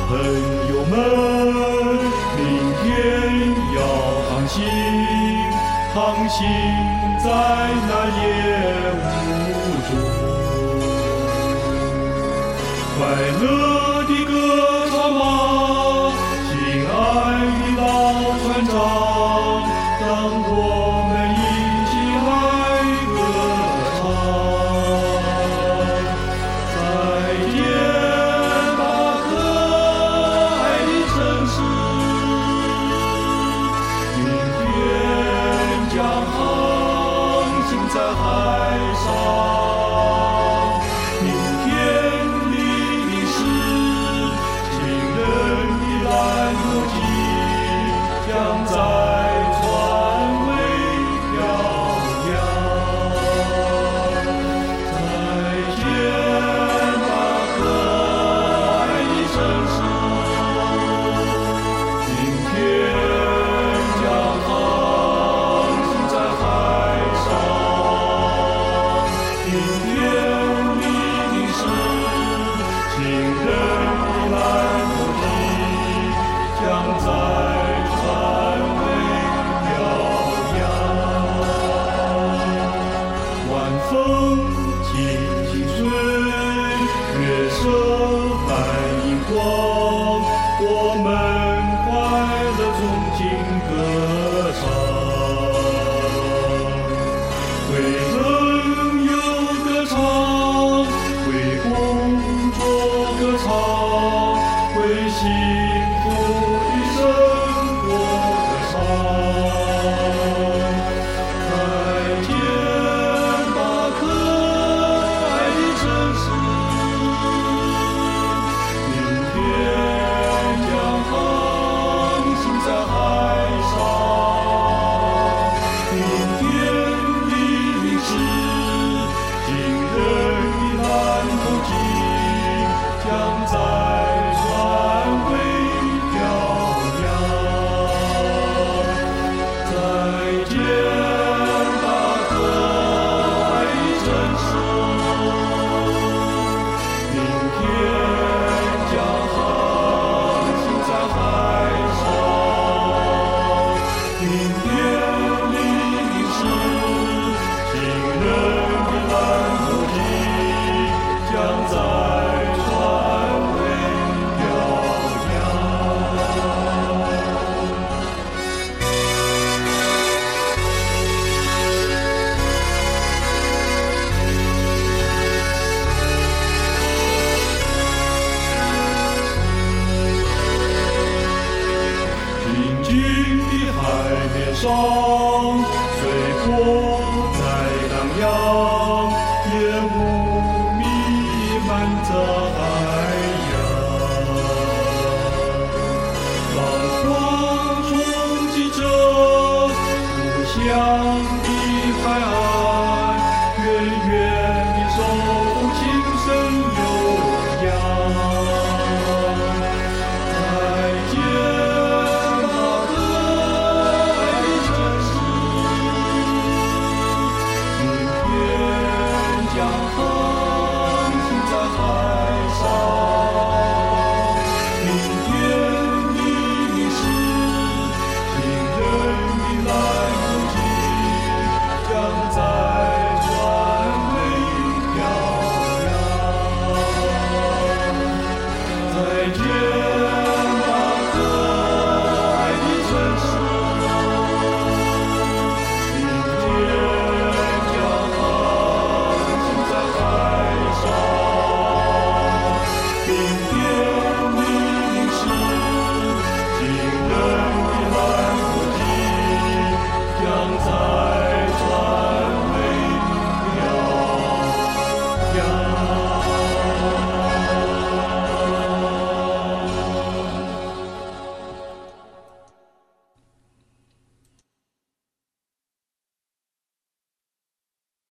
朋友们，明天要航行，航行在那夜雾中，快乐的歌唱吧，亲爱的老船长，让我们一起来歌唱。再见吧，可爱的城市，明天将航行在海上。明天黎明时，情人的蓝头旗将在船尾飘扬。再见吧，可爱的城市，明天将航行在海上。明天黎明时，情人的蓝头旗将在船尾飘扬。晚风轻轻吹，月色泛银光，我们快乐纵情歌唱。为朋友歌唱，为工作歌唱，为幸福的生活歌唱。再见吧，可爱的城市，明天将航行在海上。明天黎明时，情人的蓝头旗将在船尾飘扬。再见吧，可爱的城市，明天将航行在海上。明天黎明时，情人的蓝头旗将在船尾飘扬。平静的海面上，